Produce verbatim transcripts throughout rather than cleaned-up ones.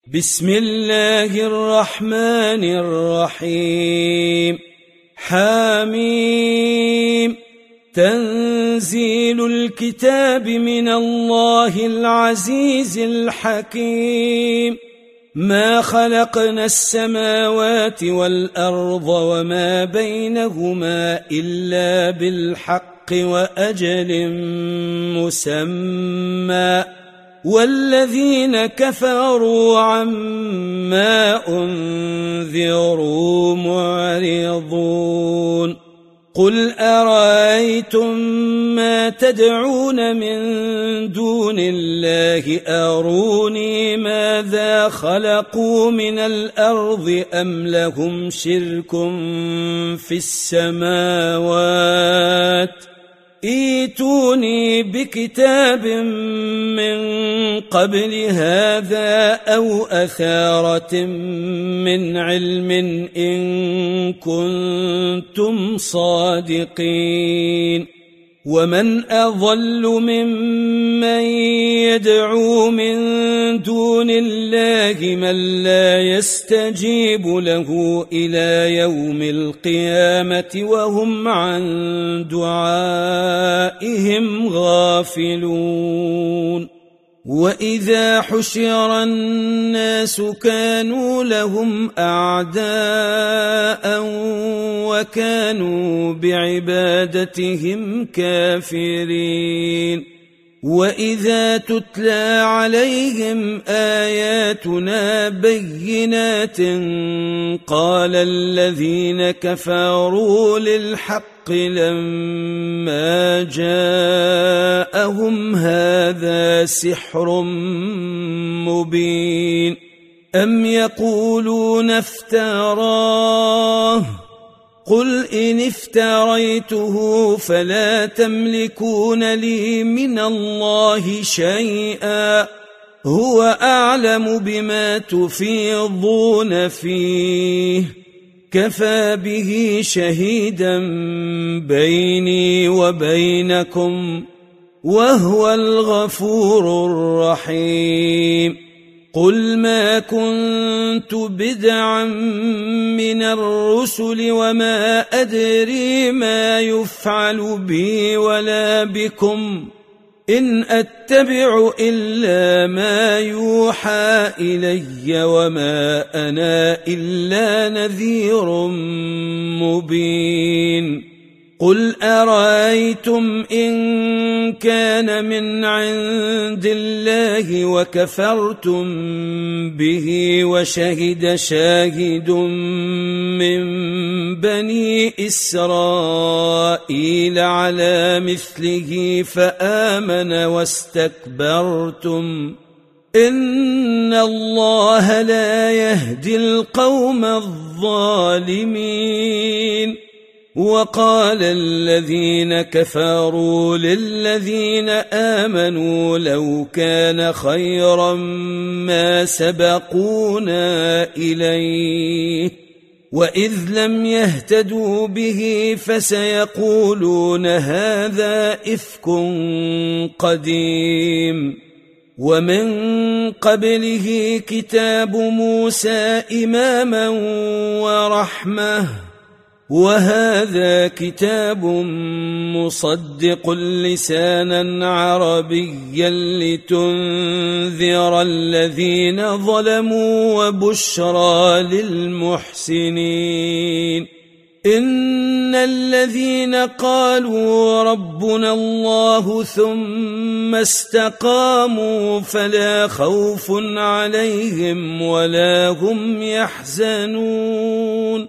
بسم الله الرحمن الرحيم. حاميم. تنزيل الكتاب من الله العزيز الحكيم. ما خلقنا السماوات والأرض وما بينهما إلا بالحق وأجل مسمى، والذين كفروا عما أنذروا معرضون. قل أرأيتم ما تدعون من دون الله أروني ماذا خلقوا من الأرض أم لهم شرك في السماوات؟ ائتوني بكتاب من قبل هذا أو أثارة من علم إن كنتم صادقين. ومن أضل ممن يدعو من دون الله من لا يستجيب له إلى يوم القيامة وهم عن دعائهم غافلون. وإذا حشر الناس كانوا لهم أعداء وكانوا بعبادتهم كافرين. وإذا تتلى عليهم آياتنا بينات قال الذين كفروا للحق لما جاءهم هذا سحر مبين. أم يقولون افتراه؟ قل إن افتريته فلا تملكون لي من الله شيئا، هو أعلم بما تفيضون فيه، كفى به شهيدا بيني وبينكم وهو الغفور الرحيم. قل ما كنت بدعا من الرسل وما أدري ما يفعل بي ولا بكم، إن أتبع إلا ما يوحى إلي وما أنا إلا نذير مبين. قل أرأيتم إن كان من عند الله وكفرتم به وشهد شاهد من بني إسرائيل على مثله فآمن واستكبرتم، إن الله لا يهدي القوم الظالمين. وقال الذين كفروا للذين آمنوا لو كان خيرا ما سبقونا إليه، وإذ لم يهتدوا به فسيقولون هذا إفك قديم. ومن قبله كتاب موسى إماما ورحمة، وهذا كتاب مصدق لسانا عربيا لتنذر الذين ظلموا وبشرى للمحسنين. إن الذين قالوا ربنا الله ثم استقاموا فلا خوف عليهم ولا هم يحزنون،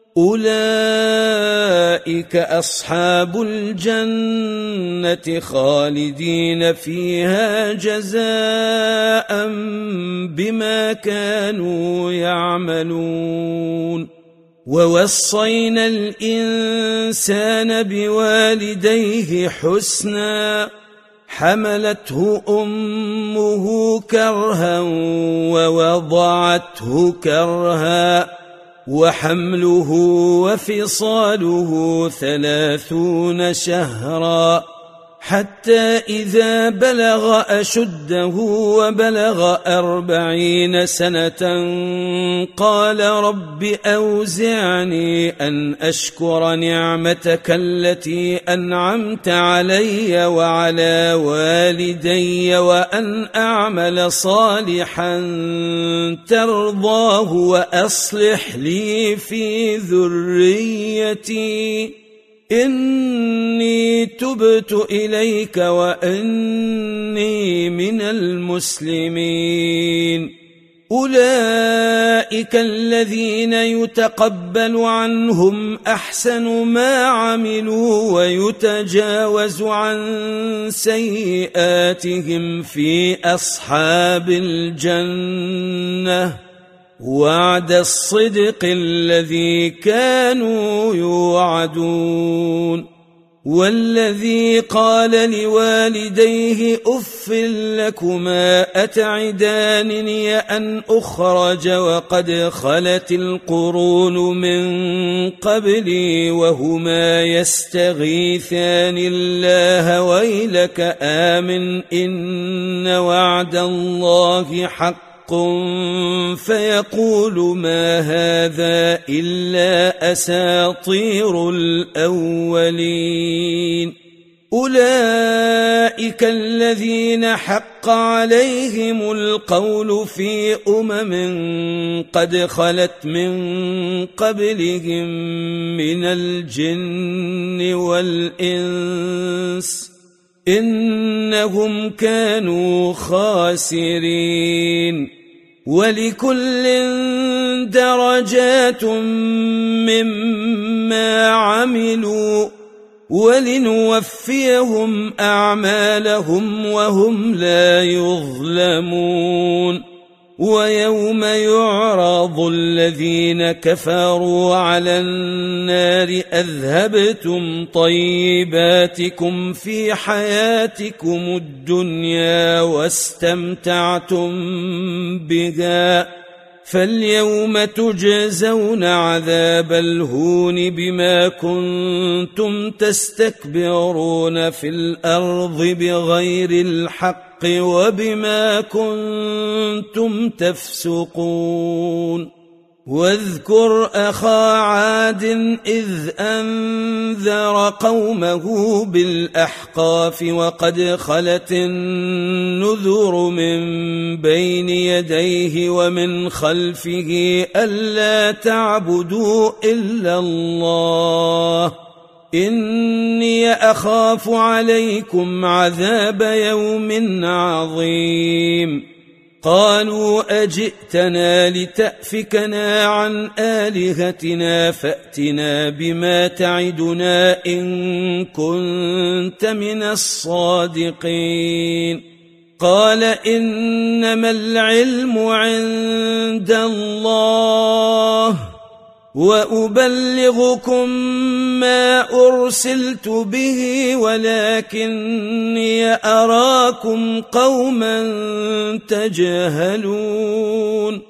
أولئك أصحاب الجنة خالدين فيها جزاء بما كانوا يعملون. ووصينا الإنسان بوالديه حسنا، حملته أمه كرها ووضعته كرها، وحمله وفصاله ثلاثون شهرا حتى إذا بلغ أشده وبلغ أربعين سنة قال رب أوزعني أن أشكر نعمتك التي أنعمت علي وعلى والدي وأن أعمل صالحا ترضاه وأصلح لي في ذريتي إني تبت إليك وإني من المسلمين. أولئك الذين يتقبل عنهم أحسن ما عملوا ويتجاوز عن سيئاتهم في أصحاب الجنة وعد الصدق الذي كانوا يوعدون. والذي قال لوالديه أف لكما أتعدانني أن أخرج وقد خلت القرون من قبلي وهما يستغيثان الله ويلك آمن إن وعد الله حق فيقول ما هذا إلا أساطير الأولين. أولئك الذين حق عليهم القول في أمم قد خلت من قبلهم من الجن والإنس إنهم كانوا خاسرين. ولكل درجات مما عملوا ولنوفيهم أعمالهم وهم لا يظلمون. ويوم يعرض الذين كفروا على النار أذهبتم طيباتكم في حياتكم الدنيا واستمتعتم بها فاليوم تجزون عذاب الهون بما كنتم تستكبرون في الأرض بغير الحق وبما كنتم تفسقون. واذكر أخا عاد إذ أنذر قومه بالأحقاف وقد خلت النذر من بين يديه ومن خلفه ألا تعبدوا إلا الله إني أخاف عليكم عذاب يوم عظيم. قالوا أجئتنا لتأفكنا عن آلهتنا فأتنا بما تعدنا إن كنت من الصادقين. قال إنما العلم عند الله وأبلغكم ما أرسلت به ولكني أراكم قوما تجهلون.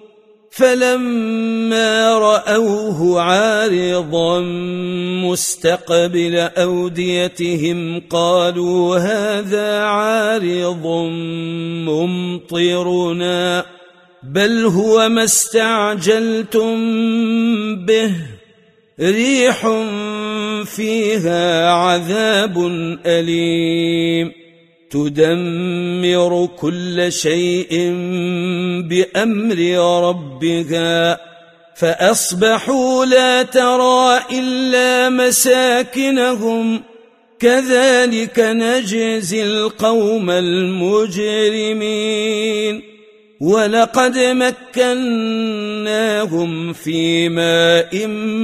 فلما رأوه عارضا مستقبل أوديتهم قالوا هذا عارض ممطرنا بل هو ما استعجلتم به ريح فيها عذاب أليم تدمر كل شيء بأمر ربها فأصبحوا لا ترى إلا مساكنهم كذلك نجزي القوم المجرمين. ولقد مكناهم في ماء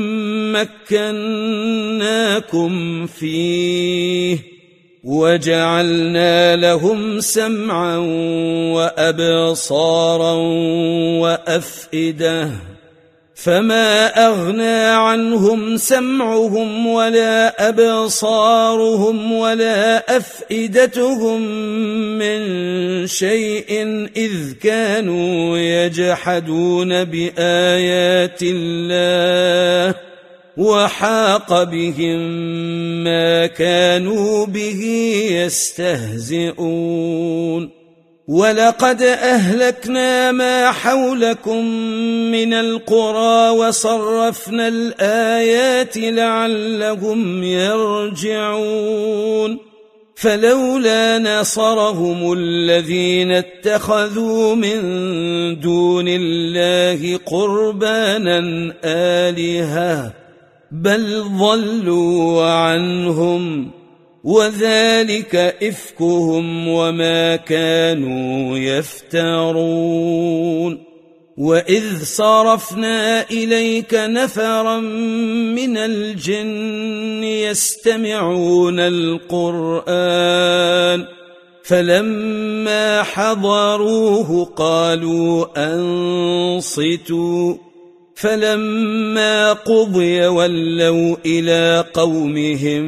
مكناكم فيه وجعلنا لهم سمعا وأبصارا وأفئدة فما أغنى عنهم سمعهم ولا أبصارهم ولا أفئدتهم من شيء إذ كانوا يجحدون بآيات الله وحاق بهم ما كانوا به يستهزئون ولقد أهلكنا ما حولكم من القرى وصرفنا الآيات لعلهم يرجعون فلولا نصرهم الذين اتخذوا من دون الله قربانا آلهة بل ضلوا عنهم وذلك إفكهم وما كانوا يفترون وإذ صرفنا إليك نفرا من الجن يستمعون القرآن فلما حضروه قالوا أنصتوا فلما قضي ولوا إلى قومهم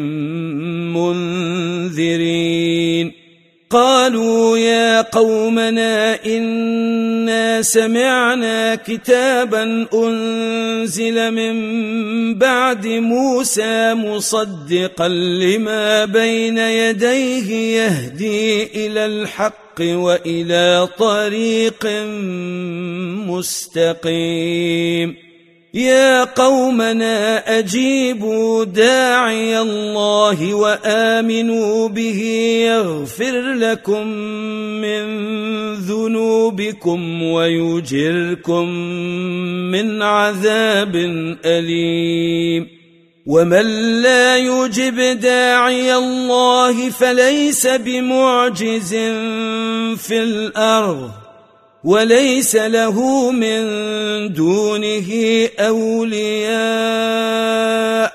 منذرين قالوا يا قومنا إنا سمعنا كتابا أنزل من بعد موسى مصدقا لما بين يديه يهدي إلى الحق وإلى طريق مستقيم يا قومنا أجيبوا داعي الله وآمنوا به يغفر لكم من ذنوبكم ويجركم من عذاب أليم ومن لا يجب داعي الله فليس بمعجز في الأرض وليس له من دونه أولياء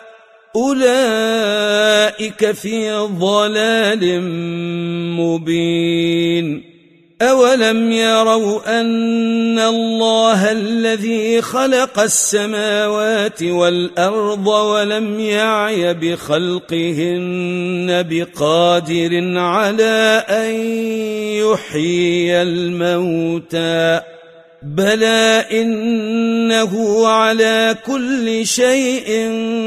أولئك في ضلال مبين أولم يروا أن الله الذي خلق السماوات والأرض ولم يعي بخلقهن بقادر على أن يحيي الموتى بلى إنه على كل شيء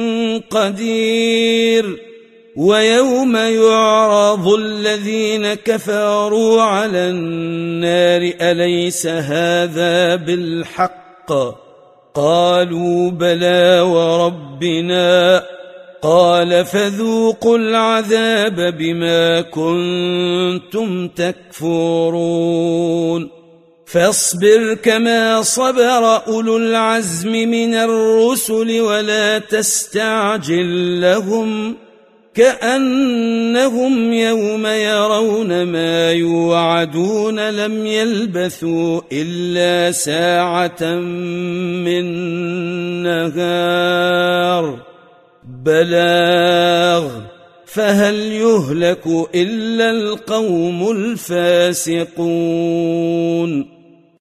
قدير ويوم يعرض الذين كفروا على النار أليس هذا بالحق قالوا بلى وربنا قال فذوقوا العذاب بما كنتم تكفرون فاصبر كما صبر أولو العزم من الرسل ولا تستعجل لهم كأنهم يوم يرون ما يوعدون لم يلبثوا إلا ساعة من نهار بلاغ فهل يهلك إلا القوم الفاسقون